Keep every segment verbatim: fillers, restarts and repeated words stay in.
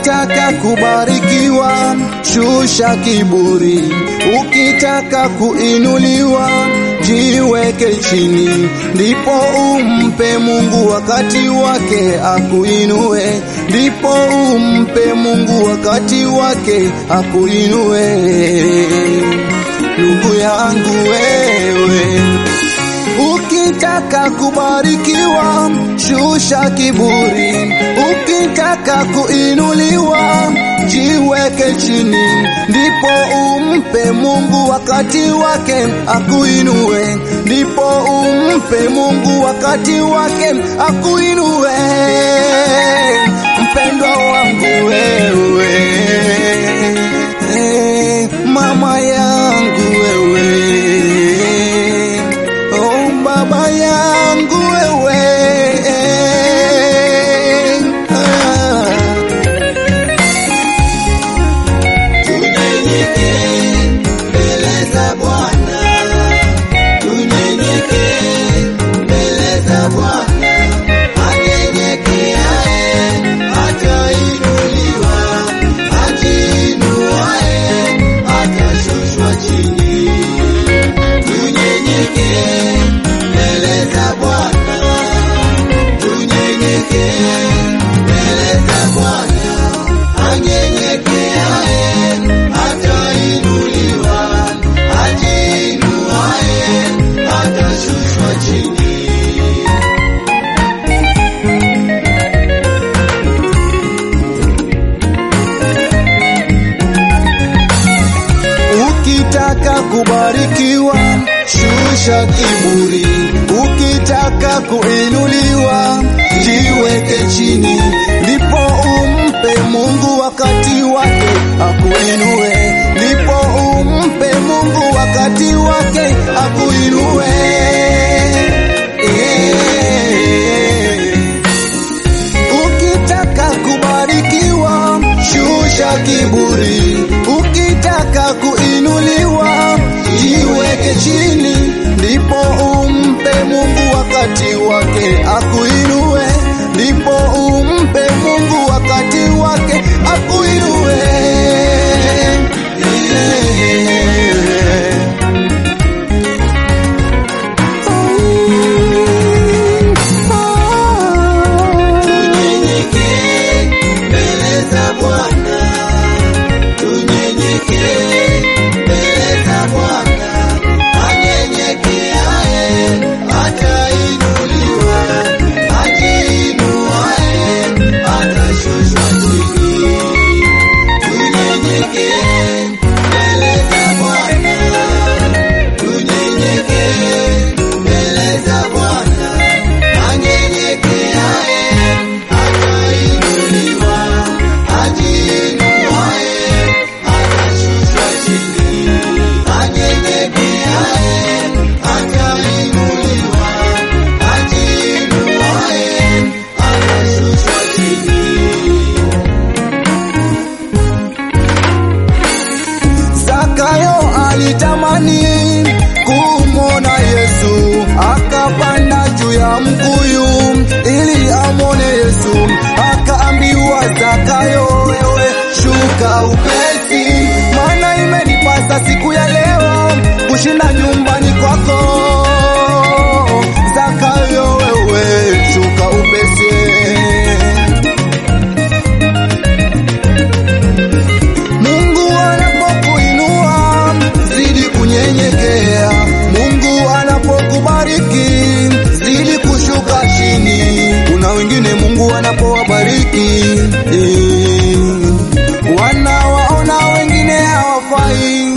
Ukitaka kubarikiwa, shusha kiburi. Ukitaka kuinuliwa, jiweke chini, ndipo umpe Mungu wakati wake akuinue, ndipo umpe Mungu wakati wake akuinue. Ndugu yangu wewe, ukitaka kubarikiwa, shusha kiburi. Ukitaka kuinuliwa, jiweke chini, ndipo umpe Mungu wakati wake akuinue, ndipo umpe Mungu wakati wake akuinue. Mpendwa wangu wewe, eh, mama yangu wewe, oh baba yangu wewe, ah. Tunyenyeke mbele za Bwana, tunyenyeke mbele za Bwana, anyenyekeaye atainuliwa, ajiinuaye atashushwa chini. Tunyenyeke mbele za Bwana, tunyenyeke mbele za Bwana, anyenyekeaye atainuliwa, ajiinuaye atashushwa chini. Ukitaka kubarikiwa, shusha kiburi. Ukitaka kuinuliwa, jiweke chini, ndipo umpe Mungu wakati wake akuinue, ndipo umpe Mungu wakati wake akuinue. Yeah. Ukitaka kubarikiwa, shusha kiburi. Ukitaka kuinuliwa, jiweke chini, ndipo umpe Mungu wakati wake akuinue, ndipo umpe Mungu wakati wake akuinue. Tunyenyeke mbele za Bwana, tunyenyeke mbele za Bwana, anyenyekeaye atainuliwa, ajiinuaye atashushwa chini. Tunyenyeke mbele za Bwana, tunyenyeke mbele za Bwana, anyenyekeaye atainuliwa, ajiinuaye atashushwa chini. Anyenyekeaye atainuliwa, ajiinuaye atashushwa chini. Zakayo alitamani kumwona Yesu, akapanda juu ya mkuyu ili amwone Yesu. Akaambiwa, Zakayo wewe shuka upesi, maana imenipasa siku ya leo kushinda nyumbani kwako. Zakayo wewe shuka upesi. Mungu anapokuinua, zidi kunyenyekea. Mungu anapokubariki, zidi kushuka chini. Kuna wengine Mungu anapowabariki, eh, wanawaona wengine hawafai.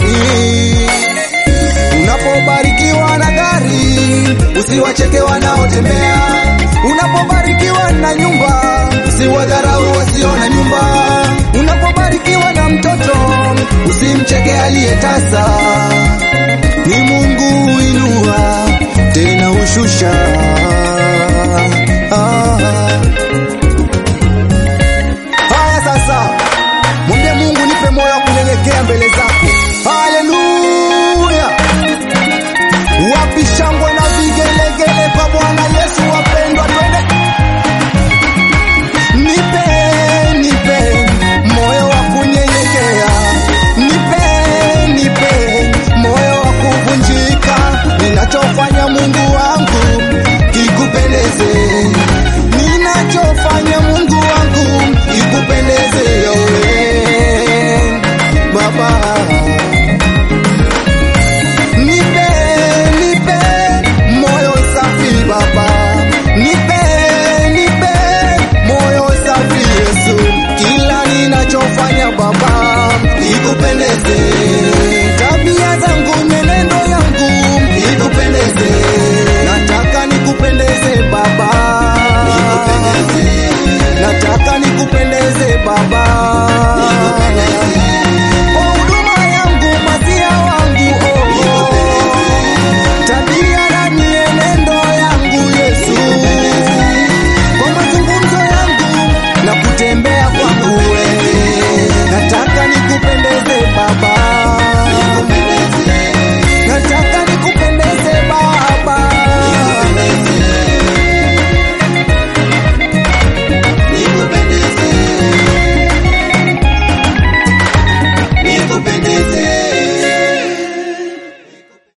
Unapobarikiwa na gari, usiwacheke wanaotembea. Unapobarikiwa na nyumba, usiwadharau wasio na nyumba. Unapobarikiwa na mtoto, usimcheke aliyetasa. Ni Mungu huinua, tena hushusha. Ah. Haya sasa, mwambie Mungu, nipe moyo wa kunyenyekea mbele zako. Haleluya! Wapi shangwe na vigelegele kwa Bwana Yesu wapendwa, twende. Nipe, nipe Baba, ikupendeze.